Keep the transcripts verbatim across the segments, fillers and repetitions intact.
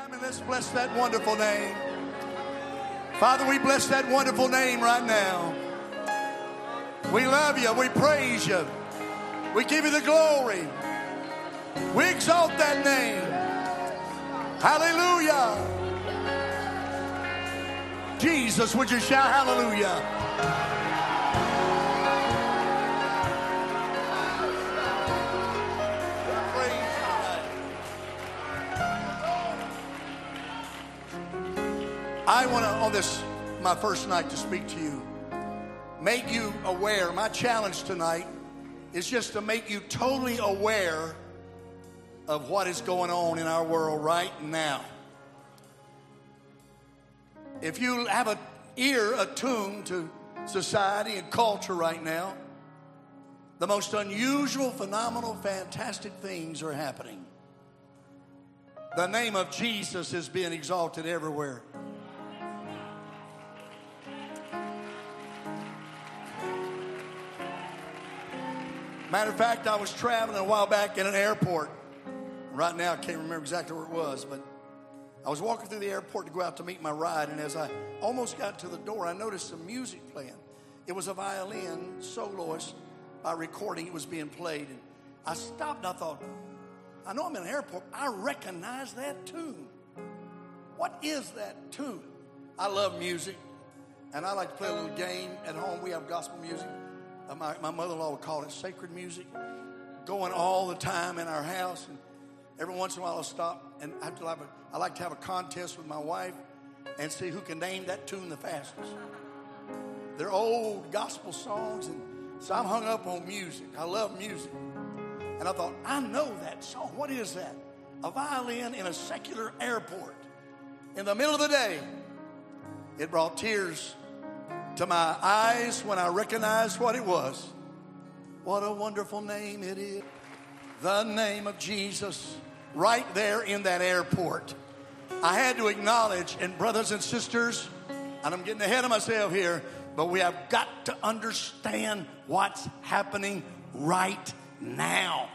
And let's bless that wonderful name. Father, we bless that wonderful name right now. We love you. We praise you. We give you the glory. We exalt that name. Hallelujah. Jesus, would you shout hallelujah? I want to, on this, my first night to speak to you, make you aware. My challenge tonight is just to make you totally aware of what is going on in our world right now. If you have an ear attuned to society and culture right now, the most unusual, phenomenal, fantastic things are happening. The name of Jesus is being exalted everywhere. Matter of fact, I was traveling a while back in an airport. Right now, I can't remember exactly where it was, but I was walking through the airport to go out to meet my ride, and as I almost got to the door, I noticed some music playing. It was a violin soloist. By recording, it was being played. And I stopped and I thought, I know I'm in an airport. I recognize that tune. What is that tune? I love music, and I like to play a little game at home. We have gospel music. Uh, my, my mother-in-law would call it sacred music, going all the time in our house. And every once in a while I'll stop, and I, have to have a, I like to have a contest with my wife and see who can name that tune the fastest. They're old gospel songs, and so I'm hung up on music. I love music. And I thought, I know that song. What is that? A violin in a secular airport in the middle of the day. It brought tears to my eyes when I recognized what it was. What a wonderful name it is. The name of Jesus, right there in that airport. I had to acknowledge, and brothers and sisters, and I'm getting ahead of myself here, but we have got to understand what's happening right now.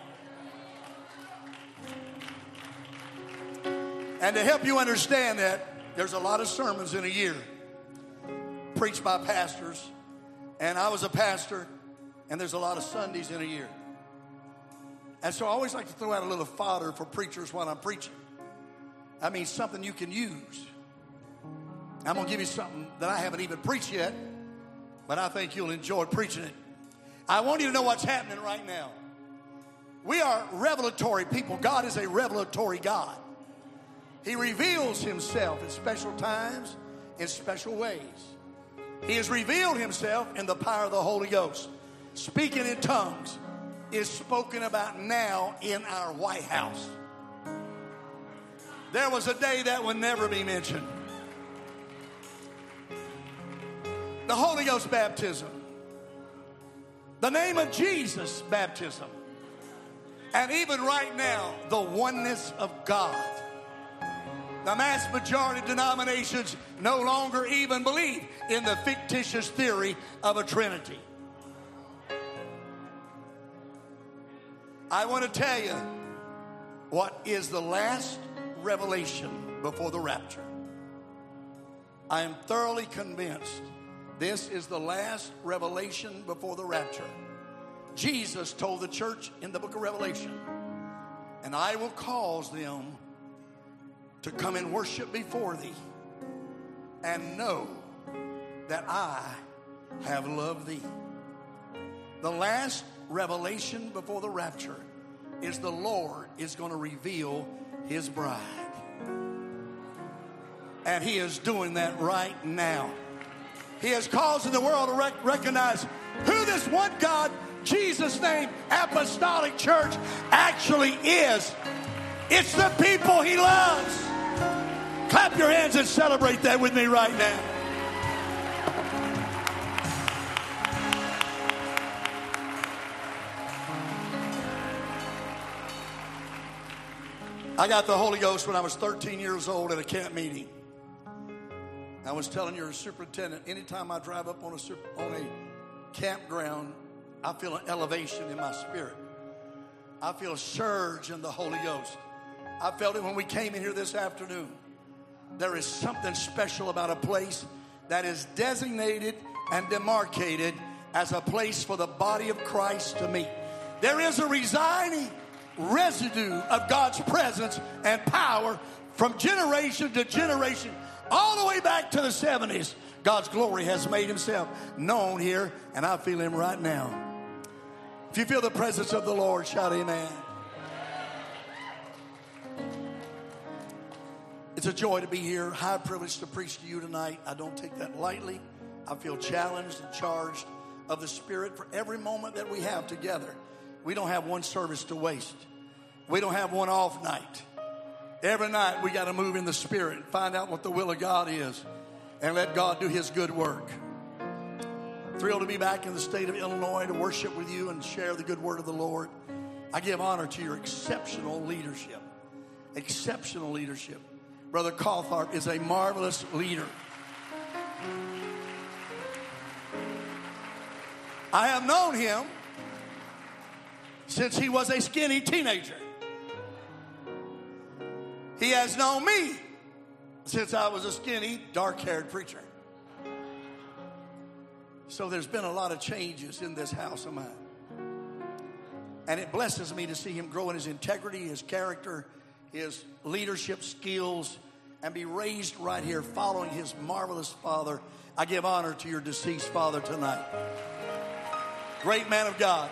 And to help you understand that, there's a lot of sermons in a year preached by pastors, and I was a pastor, and there's a lot of Sundays in a year. And so I always like to throw out a little fodder for preachers while I'm preaching. I mean, something you can use. I'm going to give you something that I haven't even preached yet, but I think you'll enjoy preaching it. I want you to know what's happening right now. We are revelatory people. God is a revelatory God. He reveals himself in special times, in special ways. He has revealed himself in the power of the Holy Ghost. Speaking in tongues is spoken about now in our White House. There was a day that would never be mentioned. The Holy Ghost baptism. The name of Jesus baptism. And even right now, the oneness of God. The vast majority of denominations no longer even believe in the fictitious theory of a Trinity. I want to tell you what is the last revelation before the rapture. I am thoroughly convinced this is the last revelation before the rapture. Jesus told the church in the book of Revelation, and I will cause them to come and worship before thee and know that I have loved thee. The last revelation before the rapture is the Lord is going to reveal his bride. And he is doing that right now. He is causing the world to rec- recognize who this one God, Jesus' name, apostolic church actually is. It's the people he loves. Clap your hands and celebrate that with me right now. I got the Holy Ghost when I was thirteen years old at a camp meeting. I was telling your superintendent, anytime I drive up on a super, on a campground, I feel an elevation in my spirit. I feel a surge in the Holy Ghost. I felt it when we came in here this afternoon. there is something special about a place that is designated and demarcated as a place for the body of Christ to meet. There is a residing residue of God's presence and power from generation to generation, all the way back to the seventies. God's glory has made himself known here, and I feel him right now. If you feel the presence of the Lord, shout amen. It's a joy to be here. High privilege to preach to you tonight. I don't take that lightly. I feel challenged and charged of the Spirit for every moment that we have together. We don't have one service to waste. We don't have one off night. Every night we got to move in the Spirit and find out what the will of God is and let God do his good work. Thrilled to be back in the state of Illinois to worship with you and share the good word of the Lord. I give honor to your exceptional leadership. Exceptional leadership. Brother Cawthorpe is a marvelous leader. I have known him since he was a skinny teenager. He has known me since I was a skinny, dark-haired preacher. So there's been a lot of changes in this house of mine. And it blesses me to see him grow in his integrity, his character, his leadership skills, and be raised right here following his marvelous father. I give honor to your deceased father tonight. Great man of God.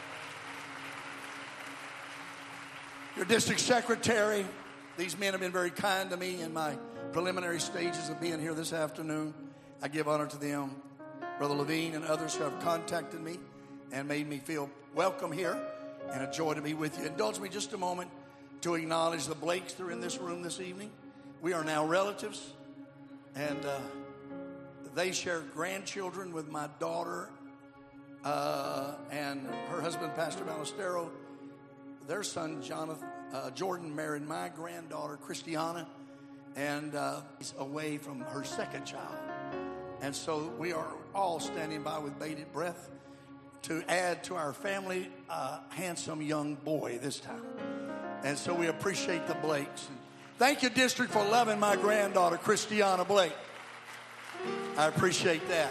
Your district secretary, these men have been very kind to me in my preliminary stages of being here this afternoon. I give honor to them. Brother Levine and others who have contacted me and made me feel welcome here, and a joy to be with you. Indulge me just a moment to acknowledge the Blakes that are in this room this evening. We are now relatives, and uh, they share grandchildren with my daughter uh, and her husband, Pastor Ballestero. Their son, Jonathan, uh, Jordan, married my granddaughter, Christiana, and uh, he's away from her second child. And so we are all standing by with bated breath to add to our family a handsome young boy this time. And so we appreciate the Blakes. Thank you, District, for loving my granddaughter, Christiana Blake. I appreciate that.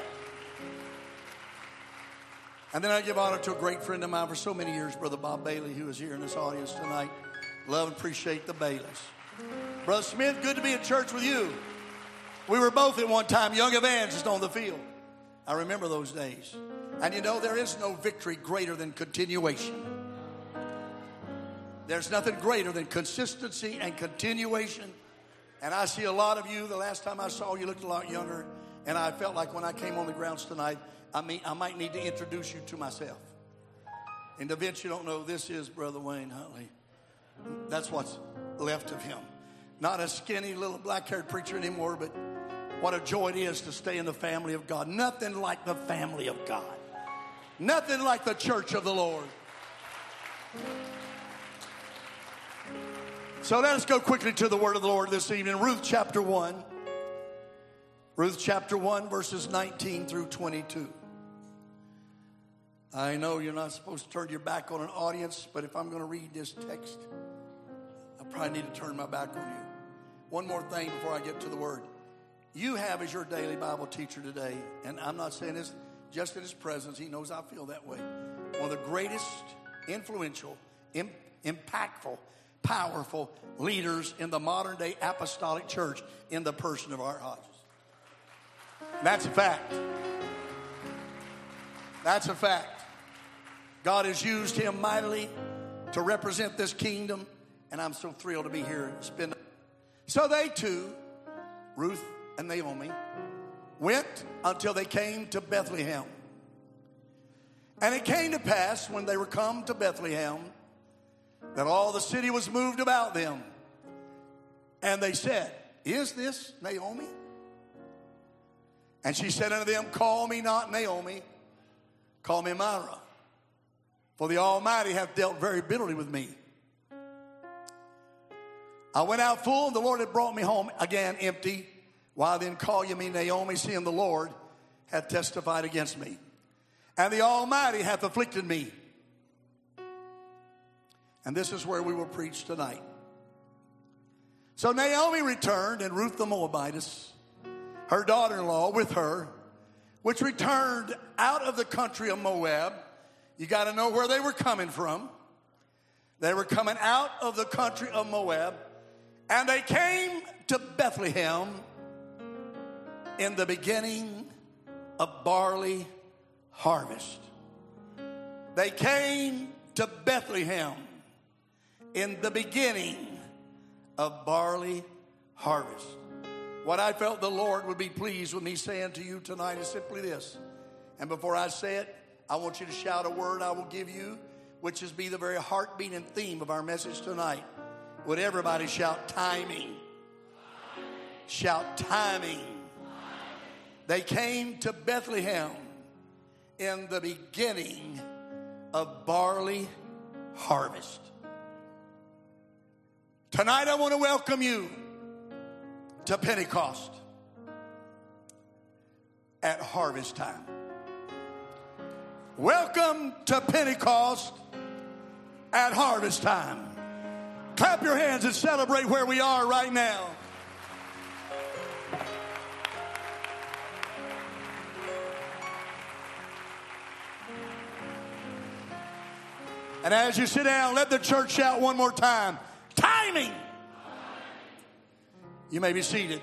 And then I give honor to a great friend of mine for so many years, Brother Bob Bailey, who is here in this audience tonight. Love and appreciate the Baileys. Brother Smith, good to be in church with you. We were both at one time young evangelists on the field. I remember those days. And you know, there is no victory greater than continuation. There's nothing greater than consistency and continuation. And I see a lot of you. The last time I saw you looked a lot younger. And I felt like when I came on the grounds tonight, I mean, I might need to introduce you to myself. And to event you don't know, this is Brother Wayne Huntley. That's what's left of him. Not a skinny little black-haired preacher anymore, but what a joy it is to stay in the family of God. Nothing like the family of God. Nothing like the church of the Lord. So let us go quickly to the word of the Lord this evening. Ruth chapter one. Ruth chapter one, verses nineteen through twenty-two. I know you're not supposed to turn your back on an audience, but if I'm going to read this text, I probably need to turn my back on you. One more thing before I get to the word. You have as your daily Bible teacher today, and I'm not saying this just in his presence. He knows I feel that way. One of the greatest, influential, im- impactful, powerful leaders in the modern day apostolic church in the person of Art Hodges. That's a fact. That's a fact. God has used him mightily to represent this kingdom, and I'm so thrilled to be here and spend. So they too, Ruth and Naomi, went until they came to Bethlehem. And it came to pass when they were come to Bethlehem that all the city was moved about them. And they said, "Is this Naomi?" And she said unto them, "Call me not Naomi, call me Mara. For the Almighty hath dealt very bitterly with me. I went out full, and the Lord had brought me home again empty. Why then call ye me Naomi, seeing the Lord hath testified against me? And the Almighty hath afflicted me." And this is where we will preach tonight. So Naomi returned, and Ruth the Moabitess, her daughter-in-law, with her, which returned out of the country of Moab. You got to know where they were coming from. They were coming out of the country of Moab, and they came to Bethlehem in the beginning of barley harvest. They came to Bethlehem in the beginning of barley harvest. What I felt the Lord would be pleased with me saying to you tonight is simply this. And before I say it, I want you to shout a word I will give you, which is be the very heartbeat and theme of our message tonight. Would everybody shout timing? Shout timing. They came to Bethlehem in the beginning of barley harvest. Tonight I want to welcome you to Pentecost at harvest time. Welcome to Pentecost at harvest time. Clap your hands and celebrate where we are right now. And as you sit down, let the church shout one more time. Timing. You may be seated.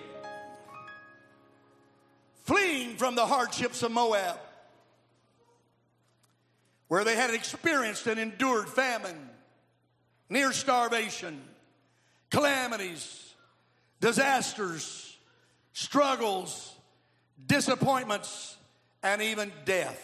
Fleeing from the hardships of Moab, where they had experienced and endured famine, near starvation, calamities, disasters, struggles, disappointments, and even death.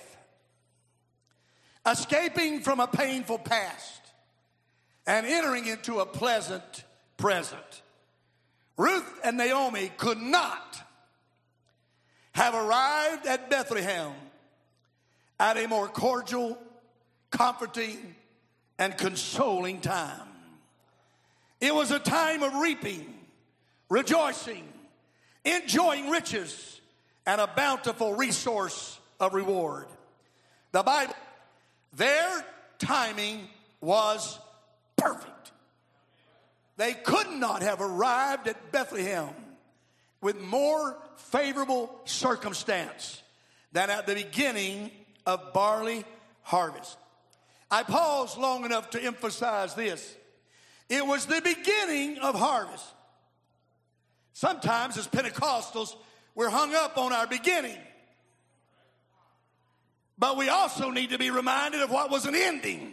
Escaping from a painful past and entering into a pleasant present. Ruth and Naomi could not have arrived at Bethlehem at a more cordial, comforting, and consoling time. It was a time of reaping, rejoicing, enjoying riches, and a bountiful resource of reward. The Bible, their timing was perfect. They could not have arrived at Bethlehem with more favorable circumstance than at the beginning of barley harvest. I paused long enough to emphasize this. It was the beginning of harvest. Sometimes as Pentecostals, we're hung up on our beginning. But we also need to be reminded of what was an ending.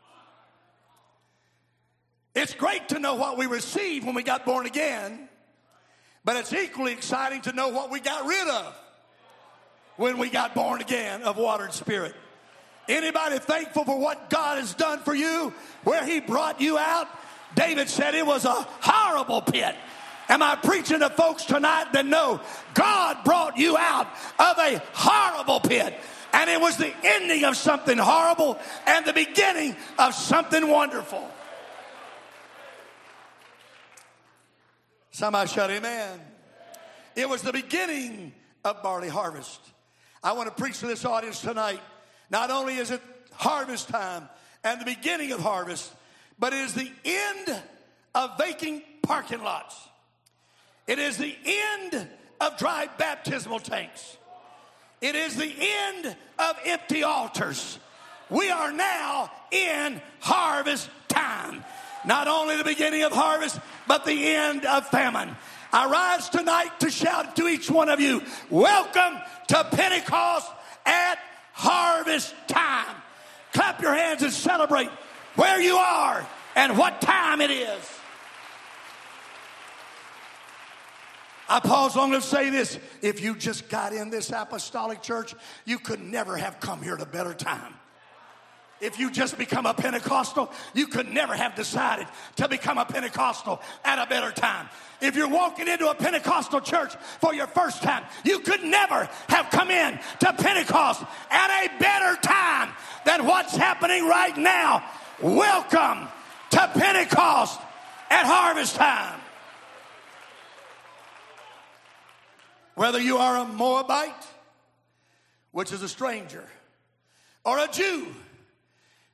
It's great to know what we received when we got born again, but it's equally exciting to know what we got rid of when we got born again of water and spirit. Anybody thankful for what God has done for you, where he brought you out? David said it was a horrible pit. Am I preaching to folks tonight that know God brought you out of a horrible pit? And it was the ending of something horrible and the beginning of something wonderful. Somebody shout amen. It was the beginning of barley harvest. I want to preach to this audience tonight. Not only is it harvest time and the beginning of harvest, but it is the end of vacant parking lots. It is the end of dry baptismal tanks. It is the end of empty altars. We are now in harvest time. Not only the beginning of harvest, but the end of famine. I rise tonight to shout to each one of you, welcome to Pentecost at harvest time. Clap your hands and celebrate where you are and what time it is. I pause long enough to say this. If you just got in this apostolic church, you could never have come here at a better time. If you just become a Pentecostal, you could never have decided to become a Pentecostal at a better time. If you're walking into a Pentecostal church for your first time, you could never have come in to Pentecost at a better time than what's happening right now. Welcome to Pentecost at harvest time. Whether you are a Moabite, which is a stranger, or a Jew,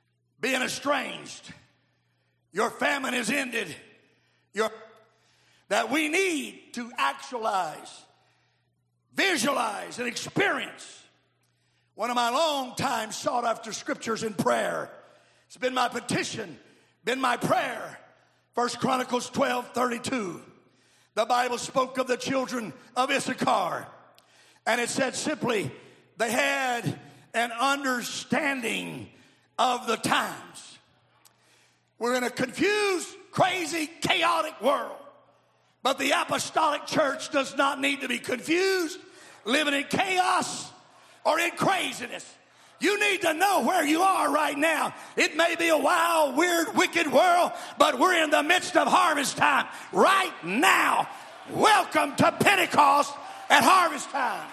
being estranged, your famine is ended. Your, that we need to actualize, visualize, and experience. One of my long time sought after scriptures in prayer. It's been my petition, been my prayer. First Chronicles twelve thirty-two. The Bible spoke of the children of Issachar. And it said simply, they had an understanding of the times. We're in a confused, crazy, chaotic world. But the apostolic church does not need to be confused, living in chaos, or in craziness. You need to know where you are right now. It may be a wild, weird, wicked world, but we're in the midst of harvest time right now. Welcome to Pentecost at harvest time.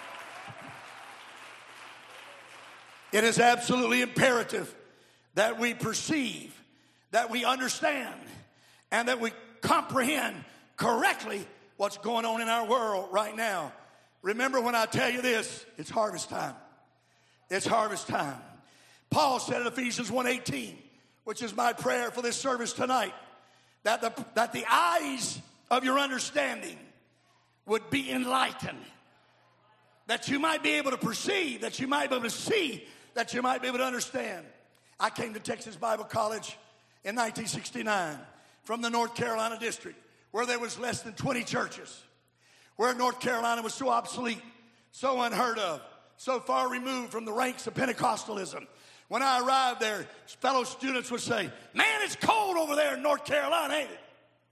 It is absolutely imperative that we perceive, that we understand, and that we comprehend correctly what's going on in our world right now. Remember when I tell you this, it's harvest time. It's harvest time. Paul said in Ephesians one eighteen, which is my prayer for this service tonight, that the, that the eyes of your understanding would be enlightened, that you might be able to perceive, that you might be able to see, that you might be able to understand. I came to Texas Bible College in nineteen sixty-nine from the North Carolina district, where there was less than twenty churches, where North Carolina was so obsolete, so unheard of, so far removed from the ranks of Pentecostalism. When I arrived there, fellow students would say, man, it's cold over there in North Carolina, ain't it?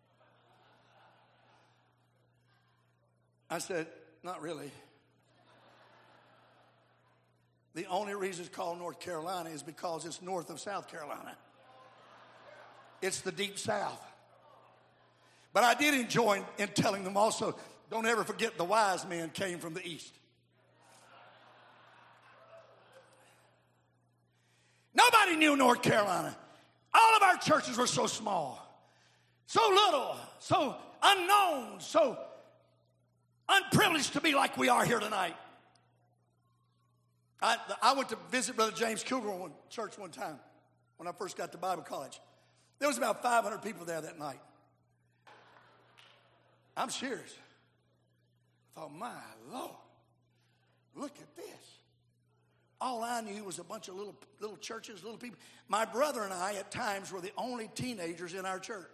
I said, not really. The only reason it's called North Carolina is because it's north of South Carolina. It's the deep south. But I did enjoy in, in telling them also, don't ever forget the wise men came from the east. Nobody knew North Carolina. All of our churches were so small, so little, so unknown, so unprivileged to be like we are here tonight. I, I went to visit Brother James Kilgore one church one time when I first got to Bible college. There was about five hundred people there that night. I'm serious. I thought, my Lord, look at this. All I knew was a bunch of little little churches, little people. My brother and I at times were the only teenagers in our church.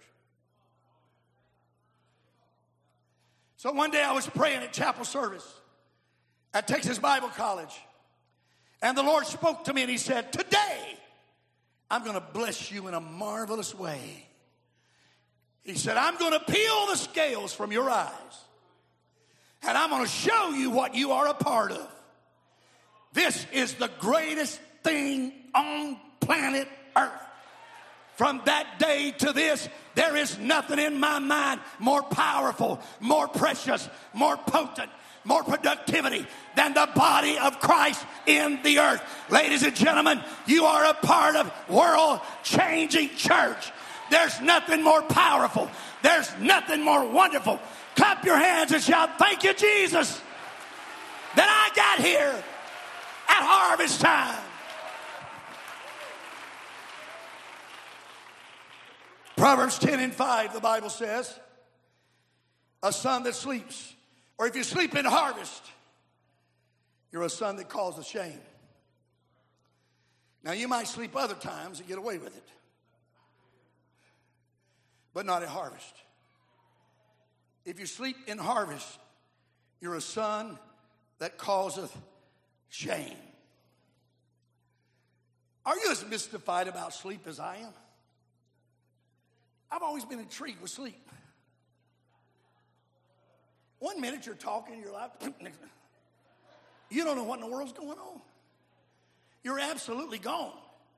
So one day I was praying at chapel service at Texas Bible College. And the Lord spoke to me and he said, today I'm going to bless you in a marvelous way. He said, I'm going to peel the scales from your eyes. And I'm going to show you what you are a part of. This is the greatest thing on planet Earth. From that day to this, there is nothing in my mind more powerful, more precious, more potent, more productivity than the body of Christ in the earth. Ladies and gentlemen, you are a part of world-changing church. There's nothing more powerful. There's nothing more wonderful. Clap your hands and shout, thank you, Jesus, that I got here at harvest time. Proverbs ten and five, the Bible says, a son that sleeps, or if you sleep in harvest, you're a son that causes shame. Now, you might sleep other times and get away with it, but not at harvest. If you sleep in harvest, you're a son that causeth shame. Are you as mystified about sleep as I am? I've always been intrigued with sleep. One minute you're talking, you're like, you don't know what in the world's going on. You're absolutely gone.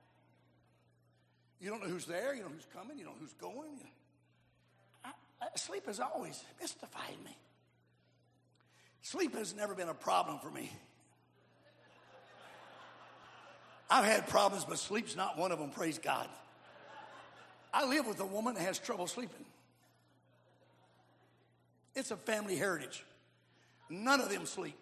You don't know who's there, you don't know who's coming, you don't know who's going. I, I, sleep has always mystified me. Sleep has never been a problem for me. I've had problems, but sleep's not one of them, praise God. I live with a woman that has trouble sleeping. It's a family heritage. None of them sleep.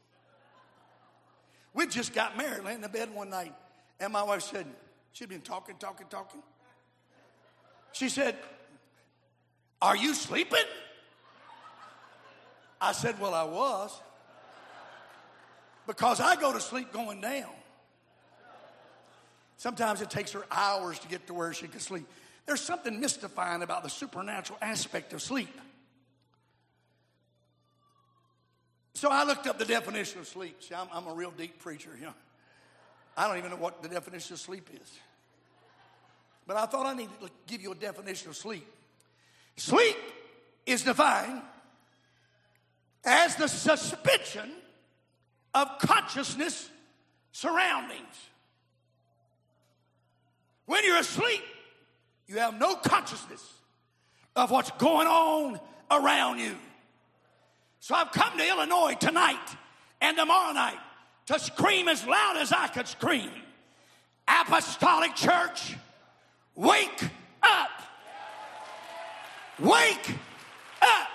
We just got married, laying in bed one night, and my wife said, she'd been talking, talking, talking. She said, are you sleeping? I said, well, I was. Because I go to sleep going down. Sometimes it takes her hours to get to where she can sleep. There's something mystifying about the supernatural aspect of sleep. So I looked up the definition of sleep. See, I'm, I'm a real deep preacher. You know. I don't even know what the definition of sleep is. But I thought I needed to give you a definition of sleep. Sleep is defined as the suspension of consciousness surroundings. When you're asleep, you have no consciousness of what's going on around you. So I've come to Illinois tonight and tomorrow night to scream as loud as I could scream. Apostolic Church, wake up. Wake up.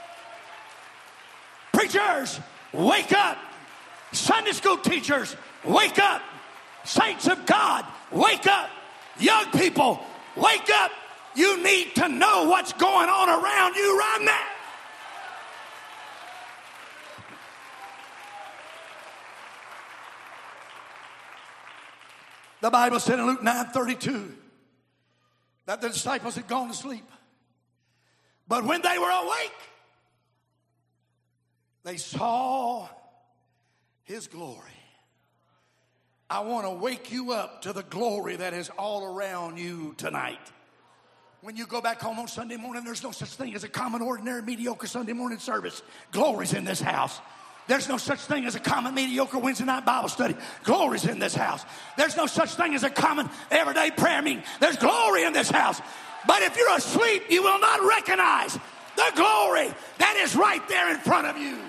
Preachers, wake up. Sunday school teachers, wake up. Saints of God, wake up. Young people, wake up. You need to know what's going on around you right now. The Bible said in Luke nine thirty-two that the disciples had gone to sleep. But when they were awake, they saw his glory. I want to wake you up to the glory that is all around you tonight. When you go back home on Sunday morning, there's no such thing as a common, ordinary, mediocre Sunday morning service. Glory's in this house. There's no such thing as a common, mediocre Wednesday night Bible study. Glory's in this house. There's no such thing as a common, everyday prayer meeting. There's glory in this house. But if you're asleep, you will not recognize the glory that is right there in front of you.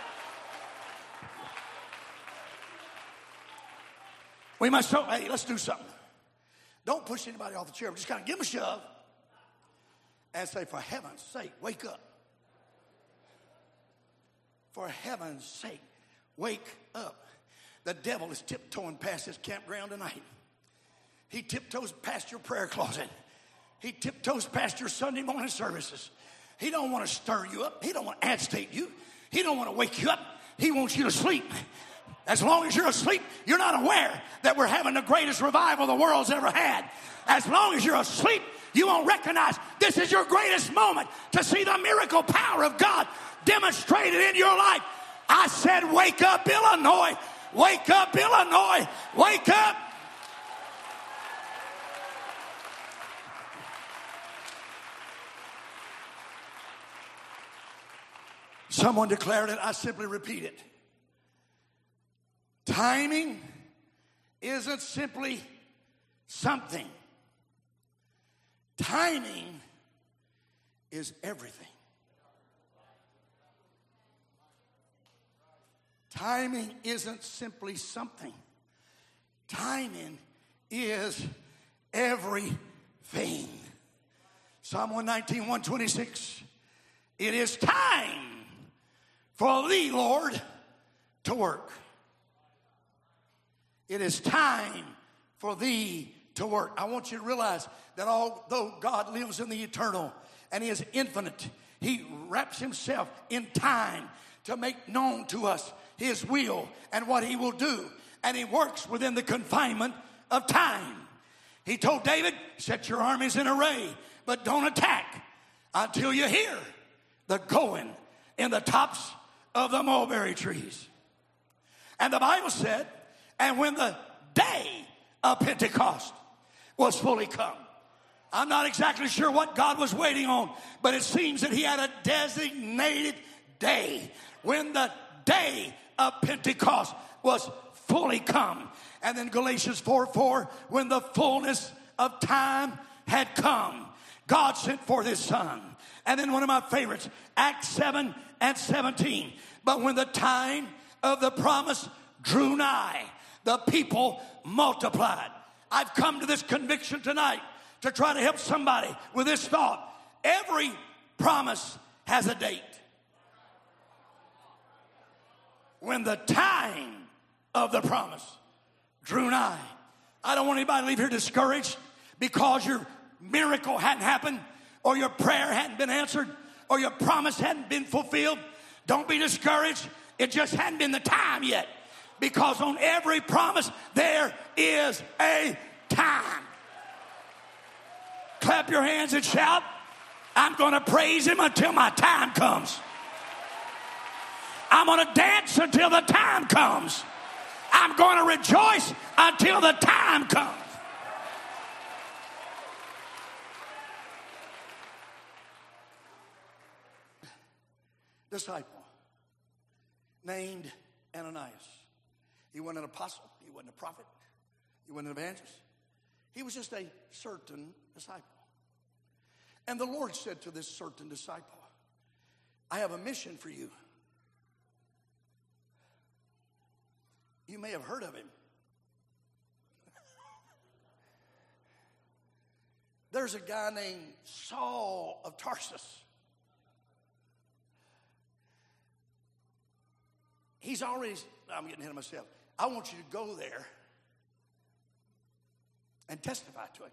We must show, hey, let's do something. Don't push anybody off the chair. Just kind of give them a shove and say, for heaven's sake, wake up. For heaven's sake, wake up. The devil is tiptoeing past this campground tonight. He tiptoes past your prayer closet. He tiptoes past your Sunday morning services. He don't want to stir you up. He don't want to agitate you. He don't want to wake you up. He wants you to sleep. As long as you're asleep, you're not aware that we're having the greatest revival the world's ever had. As long as you're asleep, you won't recognize this is your greatest moment to see the miracle power of God demonstrated in your life. I said, wake up, Illinois. Wake up, Illinois. Wake up. Someone declared it. I simply repeat it. Timing isn't simply something. Timing is everything. Timing isn't simply something. Timing is everything. Psalm one nineteen, one twenty-six. It is time for thee, Lord, to work. It is time for thee to work. I want you to realize that although God lives in the eternal and he is infinite, he wraps himself in time to make known to us his will and what he will do. And he works within the confinement of time. He told David, set your armies in array, but don't attack until you hear the going in the tops of the mulberry trees. And the Bible said, and when the day of Pentecost was fully come. I'm not exactly sure what God was waiting on, but it seems that he had a designated day when the day of Pentecost was fully come. And then Galatians four four, when the fullness of time had come, God sent forth his son. And then one of my favorites, Acts seven and seventeen. But when the time of the promise drew nigh, the people multiplied. I've come to this conviction tonight to try to help somebody with this thought. Every promise has a date. When the time of the promise drew nigh. I don't want anybody to leave here discouraged because your miracle hadn't happened or your prayer hadn't been answered or your promise hadn't been fulfilled. Don't be discouraged. It just hadn't been the time yet. Because on every promise, there is a time. Clap your hands and shout, I'm going to praise him until my time comes. I'm going to dance until the time comes. I'm going to rejoice until the time comes. Disciple named Ananias. He wasn't an apostle. He wasn't a prophet. He wasn't an evangelist. He was just a certain disciple. And the Lord said to this certain disciple, I have a mission for you. You may have heard of him. There's a guy named Saul of Tarsus. He's already, I'm getting ahead of myself. I want you to go there and testify to him.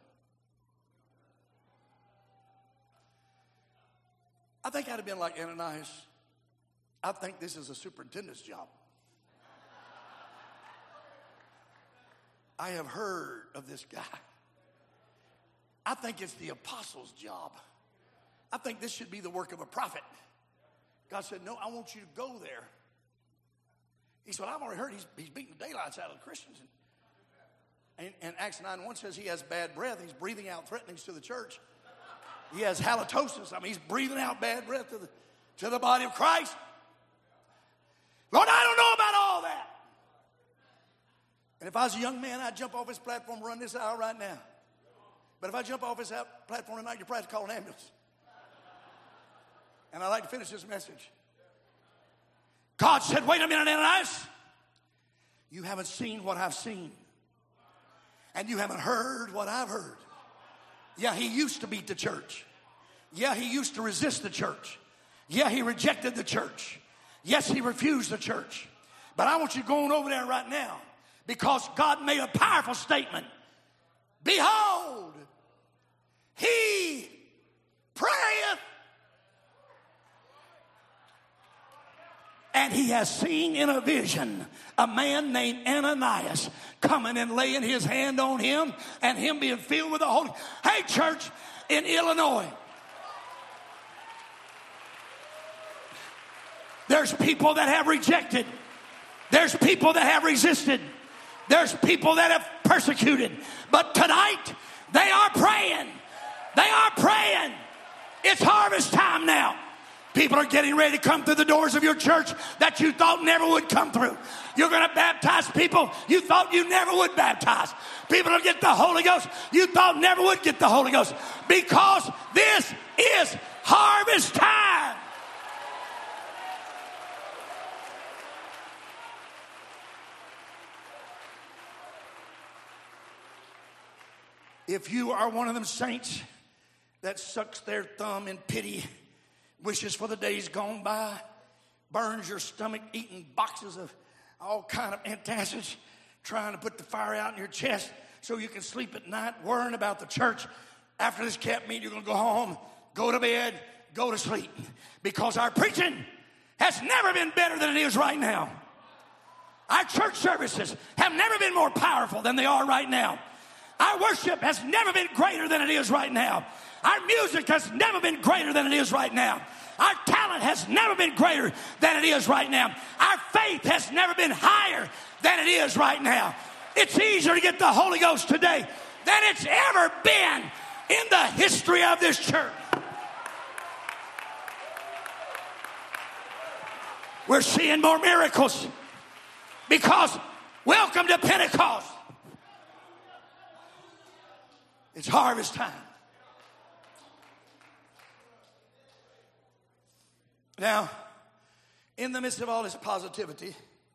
I think I'd have been like Ananias. I think this is a superintendent's job. I have heard of this guy. I think it's the apostle's job. I think this should be the work of a prophet. God said, no, I want you to go there. He said, well, I've already heard he's, he's beating the daylights out of the Christians. And, and, and Acts nine one says he has bad breath. He's breathing out threatenings to the church. He has halitosis. I mean, he's breathing out bad breath to the, to the body of Christ. Lord, I don't know about all that. And if I was a young man, I'd jump off this platform and run this hour right now. But if I jump off this platform tonight, you're probably to call an ambulance. And I'd like to finish this message. God said, wait a minute, Ananias. You haven't seen what I've seen. And you haven't heard what I've heard. Yeah, he used to beat the church. Yeah, he used to resist the church. Yeah, he rejected the church. Yes, he refused the church. But I want you going over there right now because God made a powerful statement. Behold, he prayeth, and he has seen in a vision a man named Ananias coming and laying his hand on him and him being filled with the Holy. Hey, church in Illinois, there's people that have rejected. There's people that have resisted. There's people that have persecuted. But tonight, they are praying. They are praying. It's harvest time now. People are getting ready to come through the doors of your church that you thought never would come through. You're going to baptize people you thought you never would baptize. People will get the Holy Ghost you thought never would get the Holy Ghost. Because this is harvest time. If you are one of them saints that sucks their thumb in pity, wishes for the days gone by, burns your stomach eating boxes of all kind of antacids, trying to put the fire out in your chest so you can sleep at night, worrying about the church. After this camp meeting, you're going to go home, go to bed, go to sleep. Because our preaching has never been better than it is right now. Our church services have never been more powerful than they are right now. Our worship has never been greater than it is right now. Our music has never been greater than it is right now. Our talent has never been greater than it is right now. Our faith has never been higher than it is right now. It's easier to get the Holy Ghost today than it's ever been in the history of this church. We're seeing more miracles because welcome to Pentecost. It's harvest time. Now, in the midst of all this positivity,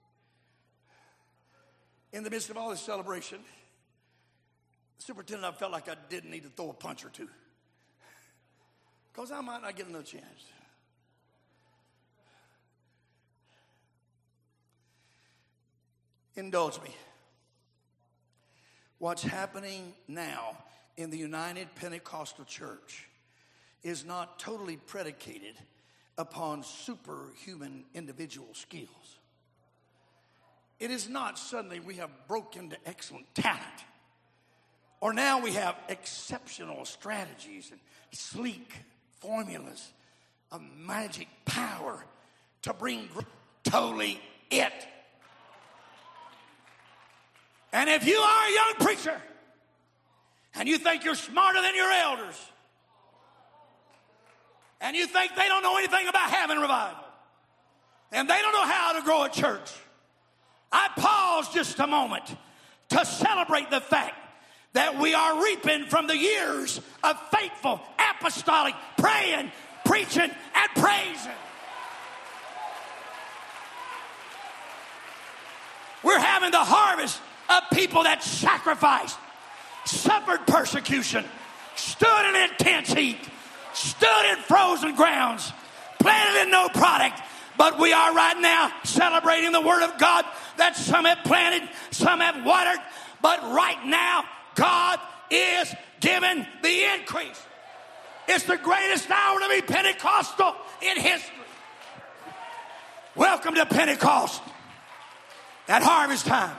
in the midst of all this celebration, Superintendent, I felt like I did need to throw a punch or two. Because I might not get another chance. Indulge me. What's happening now in the United Pentecostal Church is not totally predicated upon superhuman individual skills. It is not suddenly we have broken into excellent talent, or now we have exceptional strategies and sleek formulas of magic power to bring totally it. And if you are a young preacher and you think you're smarter than your elders, and you think they don't know anything about having revival, and they don't know how to grow a church, I pause just a moment to celebrate the fact that we are reaping from the years of faithful, apostolic praying, preaching, and praising. We're having the harvest of people that sacrificed, suffered persecution, stood in intense heat, stood in frozen grounds, planted in no product. But we are right now celebrating the word of God that some have planted, some have watered, but right now God is giving the increase. It's the greatest hour to be Pentecostal in history. Welcome to Pentecost at harvest time.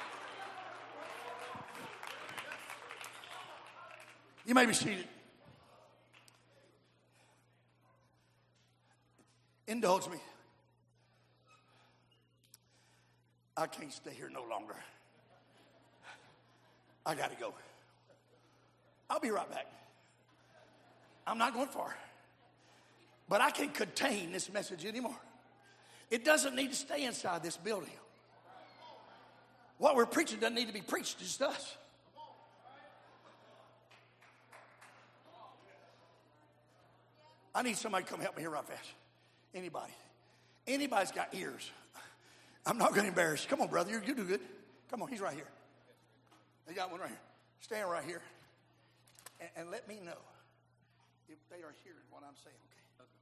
You may be seated. Indulge me. I can't stay here no longer. I got to go. I'll be right back. I'm not going far. But I can't contain this message anymore. It doesn't need to stay inside this building. What we're preaching doesn't need to be preached, it's just us. I need somebody to come help me here right fast. Anybody. Anybody's got ears. I'm not going to embarrass you. Come on, brother. You, you do good. Come on, he's right here. They got one right here. Stand right here. And, and let me know if they are hearing what I'm saying, okay? Okay.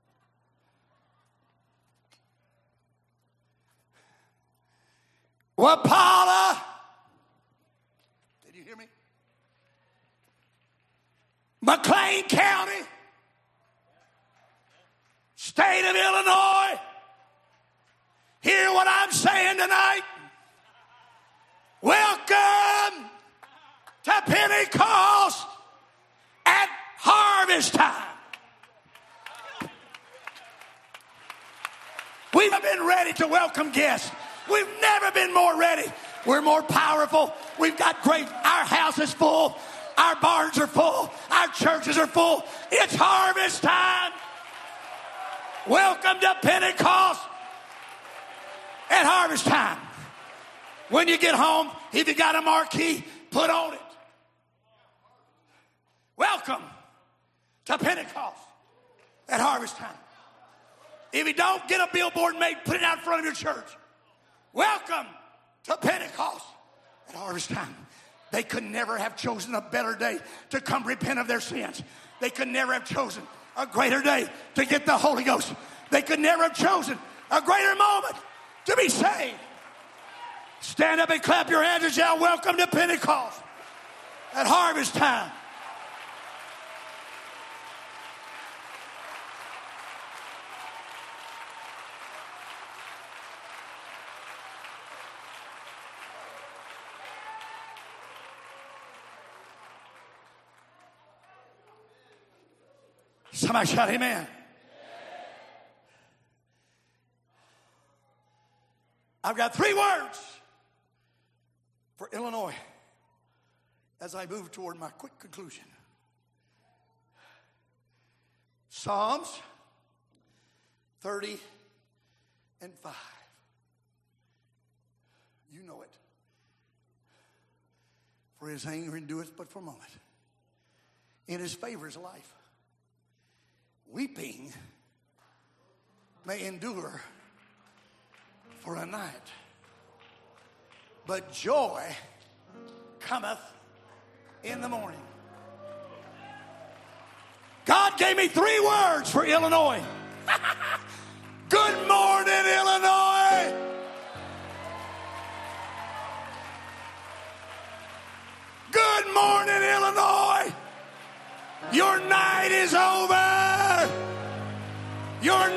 Well, Paula, did you hear me? McLean County, state of Illinois, hear what I'm saying tonight. Welcome to Pentecost at harvest time. We've been ready to welcome guests. We've never been more ready. We're more powerful. We've got great, our house is full. Our barns are full. Our churches are full. It's harvest time. Welcome to Pentecost at harvest time. When you get home, if you got a marquee, put on it. Welcome to Pentecost at harvest time. If you don't, get a billboard made, put it out in front of your church. Welcome to Pentecost at harvest time. They could never have chosen a better day to come repent of their sins. They could never have chosen a greater day to get the Holy Ghost. They could never have chosen a greater moment to be saved. Stand up and clap your hands and shout, welcome to Pentecost at harvest time. Somebody shout amen. I've got three words for Illinois as I move toward my quick conclusion. Psalms thirty and five. You know it. For his anger endureth but for a moment. In his favor is life. Weeping may endure for a night, but joy cometh in the morning. God gave me three words for Illinois. Good morning, Illinois. Good morning, Illinois. Your night is over. Your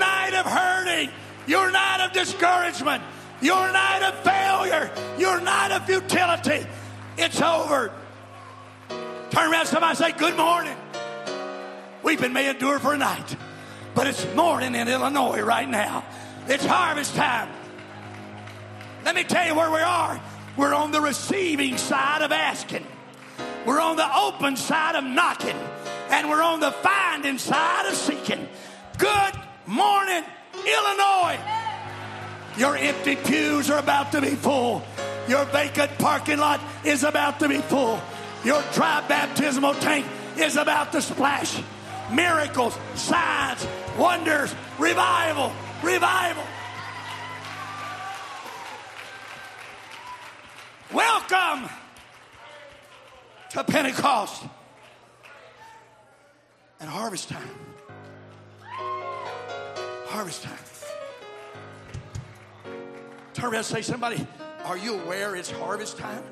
Your night of discouragement, your night of failure, your night of futility, it's over. Turn around to somebody and say, good morning. Weeping may endure for a night, but it's morning in Illinois right now. It's harvest time. Let me tell you where we are. We're on the receiving side of asking. We're on the open side of knocking. And we're on the finding side of seeking. Good morning, Illinois. Your empty pews are about to be full. Your vacant parking lot is about to be full. Your dry baptismal tank is about to splash. Miracles, signs, wonders, revival, revival. Welcome to Pentecost and harvest time. Harvest time. Turn around and say, somebody, are you aware it's harvest time?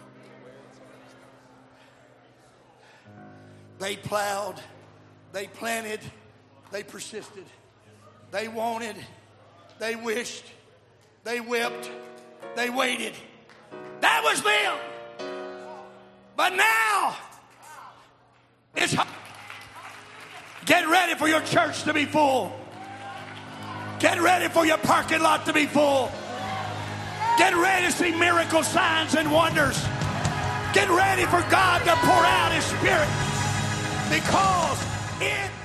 They plowed, they planted, they persisted, they wanted, they wished, they wept, they waited. That was them. But now, it's get ready for your church to be full. Get ready for your parking lot to be full. Get ready to see miracle signs and wonders. Get ready for God to pour out His Spirit, because it